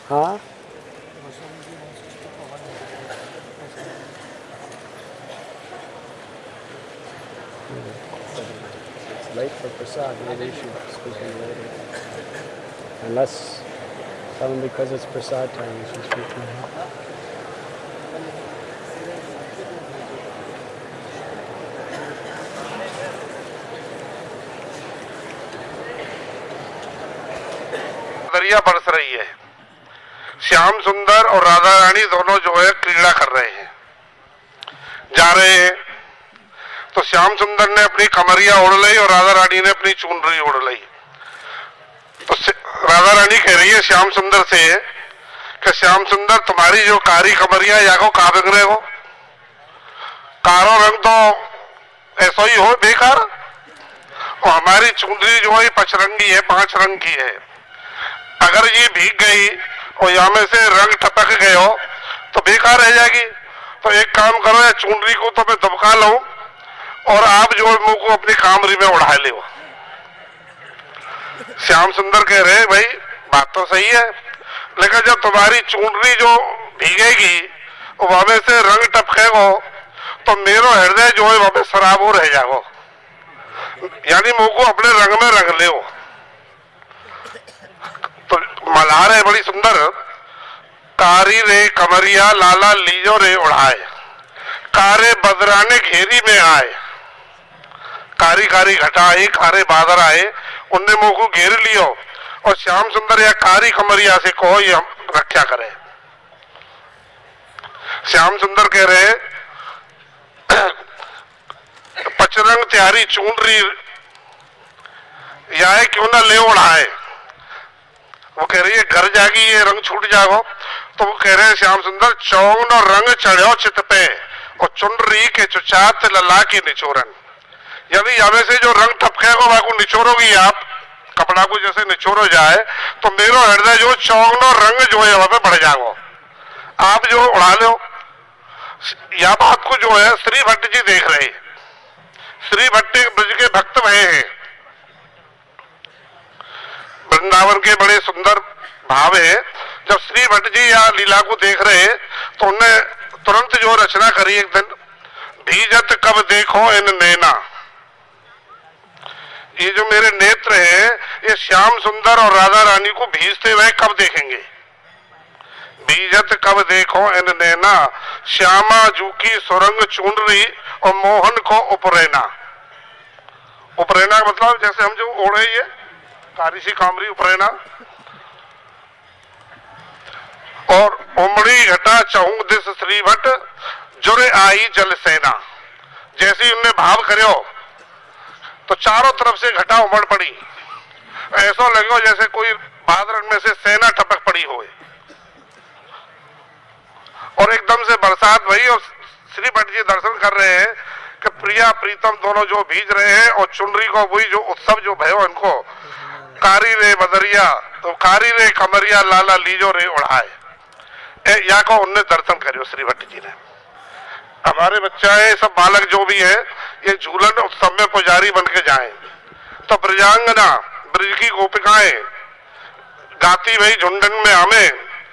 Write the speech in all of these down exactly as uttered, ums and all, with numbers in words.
हाँ It's late for Prasad. Maybe you should speak in later. unless tell them because it's Prasad time you should speak now. दरिया बरस रही है। श्याम सुंदर और राधा रानी दोनों जो है क्रीड़ा कर रहे हैं, जा रहे हैं। तो श्याम सुंदर ने अपनी कमरिया ओढ़ ली और राधा रानी ने अपनी चुनरी ओढ़ ली। तो राधा रानी कह रही है श्याम सुंदर से कि श्याम सुंदर तुम्हारी जो कारी कमरिया या को कहा बिक रहे हो, कारो रंग तो ऐसा ही हो बेकार, और हमारी चुनरी जो है पचरंगी है, पांच रंग की है। अगर ये भीग गई और यहाँ में से रंग टपक गए हो तो बेकार रह जाएगी। तो एक काम करो, या चुनरी को तो मैं दबका लूं और आप जो मुंह को अपनी कामरी में उड़ा ले। श्याम सुंदर कह रहे भाई बात तो सही है, लेकिन जब तुम्हारी चुनरी जो भीगेगी और वहां में से रंग टपकेगो तो मेरो हृदय जो है वहां पे शराब हो रह जाओ, यानी मुंह को अपने रंग में रंग ले। तो मल्हार है बड़ी सुंदर, कारी रे कमरिया लाला लीजो रे उड़ाए, कारे बदराने घेरी में आए। कारी कारी घटा आई, कारे बादर आए, उनने मुंह को घेर लियो और श्याम सुंदर या कारी कमरिया से कहो ये हम रक्षा करे। श्याम सुंदर कह रहे पचरंग त्यारी चुनरी या क्यों ना ले उड़ाए। वो कह रही है घर जागी ये रंग छूट जाओ। तो वो कह रहे हैं श्याम सुंदर चौन और रंग चढ़ो चित पे और चुनरी के चुचात लला की निचोरन, यानी यहाँ से जो रंग टपकेगा वहां को निचोरोगी आप, कपड़ा को जैसे निचोरो जाए तो मेरो हृदय जो चौन और रंग जो है वहां पे बढ़ जाओ, आप जो उड़ा लो। यह बात को जो है श्री भट्ट जी देख रहे, श्री भट्ट ब्रज के भक्त भय हैं, वृंदावन के बड़े सुंदर भाव है। जब श्री भट्ट जी या लीला को देख रहे तो उन्होंने तुरंत जो रचना करी एक दिन, भीजत कब देखो इन नैना, ये जो मेरे नेत्र है ये श्याम सुंदर और राधा रानी को भीजते हुए कब देखेंगे। भीजत कब देखो इन नैना, श्यामा जू की सुरंग चुनरी और मोहन को उपरेना। उपरेना का मतलब जैसे हम जो ओढ़े ये कारी सी कामरी उपरेना, और उमड़ी घटा चहु दिस श्री भट्ट जुरे आई जल सेना। जैसे ही उनने भाव करो तो चारों तरफ से घटा उमड़ पड़ी, ऐसा लगे जैसे कोई बादल में से सेना टपक पड़ी हो, और एकदम से बरसात भई। और श्री भट्ट जी दर्शन कर रहे हैं कि प्रिया प्रीतम दोनों जो भीज रहे हैं और चुनरी को वही जो उत्सव जो भयो इनको, कारी रे बदरिया तो कारी रे कमरिया लाला लीजो रे उड़ाए, या को उनने दर्शन करो श्री भट्ट जी ने। हमारे बच्चा है सब बालक जो भी है ये झूलन उत्सव में पुजारी बन के जाए तो ब्रजांगना ब्रज की गोपिकाएं गाती भाई झुंडन में हमें,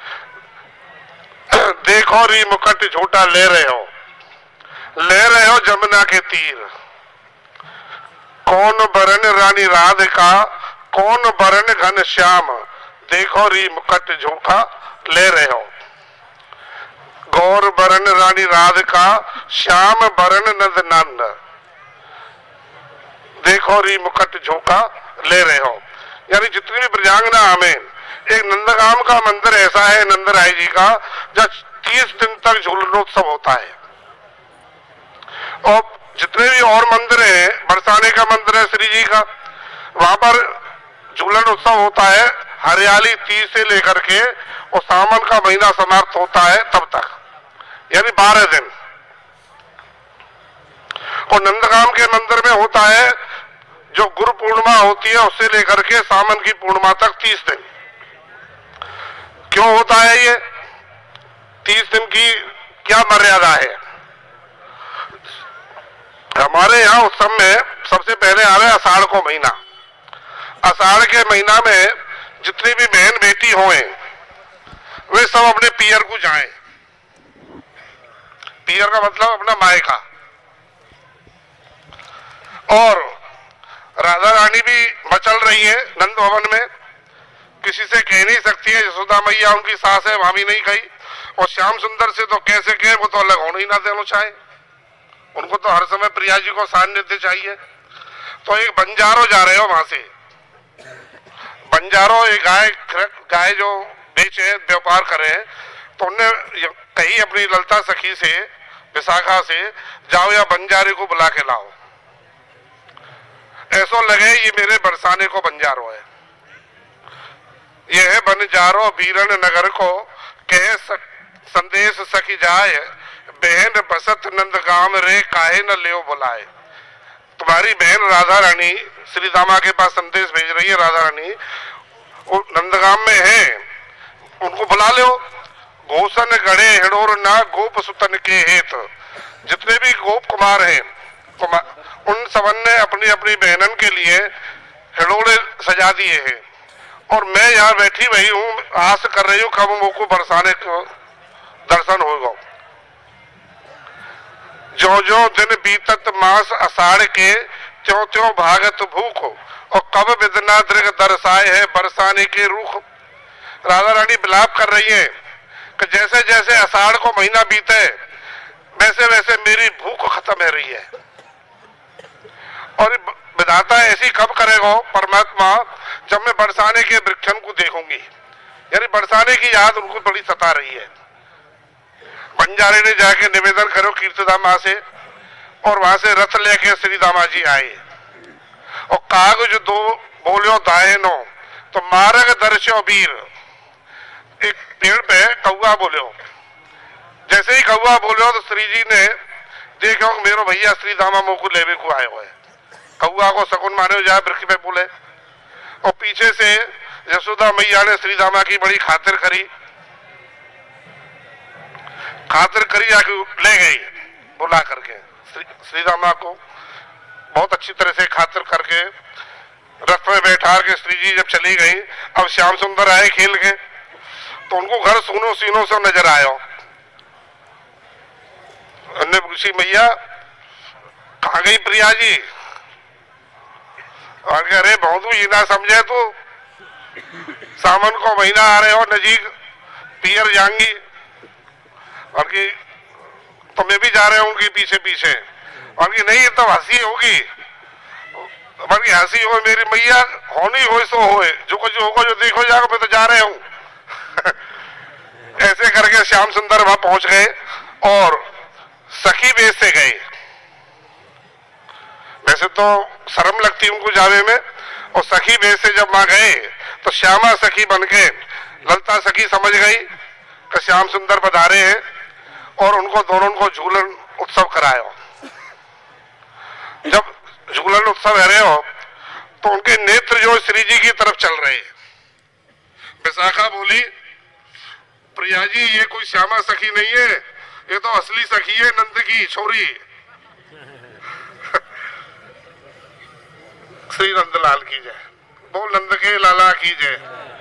देखो री मुकुट झूठा ले रहे हो, ले रहे हो जमुना के तीर, कौन बरन रानी राधिका कौन बरन घन श्याम, देखो री मुकुट झूठा ले रहे हो। गौर बरन रानी राधिका श्याम बरन नंद नंद, देखो री मुकुट झोंका ले रहे हो। यानी जितनी भी ब्रजांगना हमें, एक नंदगाम का मंदिर ऐसा है नंदराय जी का जब तीस दिन तक झूलनोत्सव होता है, और जितने भी और मंदिर है, बरसाने का मंदिर है श्री जी का, वहां पर झूलन उत्सव होता है हरियाली तीज से लेकर के और सावन का महीना समाप्त होता है तब तक, यानी बारह दिन। और नंदगाम के मंदिर में होता है जो गुरु पूर्णिमा होती है उससे लेकर के सावन की पूर्णिमा तक तीस दिन। क्यों होता है ये तीस दिन की क्या मर्यादा है? हमारे यहाँ उत्सव में सबसे पहले आ रहा है आषाढ़ को महीना। आषाढ़ के महीना में जितनी भी बहन बेटी होए वे सब अपने पियर को जाए। पियर का मतलब अपना मायका। और राधा रानी भी मचल रही है नंद भवन में, किसी से कह नहीं सकती है। यशोदा मैया उनकी सास है, वहां भी नहीं कही। और श्याम सुंदर से तो कैसे कहे, वो तो अलग होना ही ना देना चाहे। उनको तो हर समय प्रिया जी को सान्निध्य चाहिए। तो एक बंजारो जा रहे हो वहां से, बंजारो एक गाय गाय जो बेचे व्यापार करे, तो उनने कही अपनी ललता सखी से, विशाखा से, जाओ या बंजारे को बुला के लाओ। ऐसो लगे ये मेरे बरसाने को बंजारो है। यह है बंजारो बीरन नगर को कहे सक, संदेश सखी जाए, बहन बसत नंदगाम रे काहे न ले बुलाए। तुम्हारी बहन राधा रानी श्री दामा के पास संदेश भेज रही है। राधा रानी वो नंदगाम में है, उनको बुला लो। घोषण गढ़े हिडोर ना गोप सुतन के हेत। जितने भी गोप कुमार हैं, कुमार, उन सबन ने अपनी अपनी बहनन के लिए हिडोरे सजा दिए हैं। और मैं यहाँ बैठी वही हूँ, आस कर रही हूँ कब मुझको बरसाने को दर्शन होगा। जो जो दिन बीतत मास अषाढ़ के, त्यों त्यों भागत भूख। और कब विदना दृग दर्शाए है बरसाने के रूख। राधा रानी विलाप कर रही है कि जैसे जैसे अषाढ़ को महीना बीते, वैसे वैसे मेरी भूख खत्म हो रही है। और विधाता ऐसी कब करेगा परमात्मा, जब मैं बरसाने के वृक्षण को देखूंगी। यानी बरसाने की याद उनको बड़ी सता रही है। बंजारे ने जाके निवेदन करो कीर्तिदामा से, और वहां से रथ लेके श्री दामा जी आए। और कागज दो बोलियो दायनो, तो मार्ग दर्शो वीर। एक पेड़ पे कौआ बोलियो, जैसे ही कौआ बोलियो तो श्री जी ने देखो मेरो भैया श्री दामा मुंह को लेवे को आए हुए। कौआ को शकुन माने जाए वृक्ष पे बोले। और पीछे से यशोदा मैया ने श्री दामा की बड़ी खातिर करी, खातिर करी आके ले गई बुला करके। श्री, श्री दामा को बहुत अच्छी तरह से खातिर करके रथ में बैठा के श्री जी जब चली गई, अब श्याम सुंदर आए खेल के, तो उनको घर सुनो सीनों से नजर आया। उन्होंने पूछी मैया कहाँ गई प्रिया जी? और कह अरे बहुत ये ना समझे तो सावन को महीना आ रहे हो नजीक, पियर जाएंगी। और कि तो मैं भी जा रहे हूँ उनके पीछे पीछे। और कि नहीं ये तो हंसी होगी, बल्कि हंसी हो मेरी मैया, होनी हो सो होए, जो कुछ होगा जो देखो जाओ, मैं तो जा रहे हूँ। ऐसे करके श्याम सुंदर वहां पहुंच गए और सखी वेश से गए। वैसे तो शर्म लगती उनको जावे में, और सखी वेश से जब वहां गए तो श्यामा सखी बनके ललता सखी समझ गई कि श्याम सुंदर पधारे हैं, और उनको दोनों को झूलन उत्सव कराया। जब झूलन उत्सव है रहे हो तो उनके नेत्र जो श्री जी की तरफ चल रहे हैं। विशाखा बोली प्रिया जी ये कोई श्यामा सखी नहीं है, ये तो असली सखी है नंद की छोरी। श्री नंदलाल की जय, बोल नंद के लाला की जय।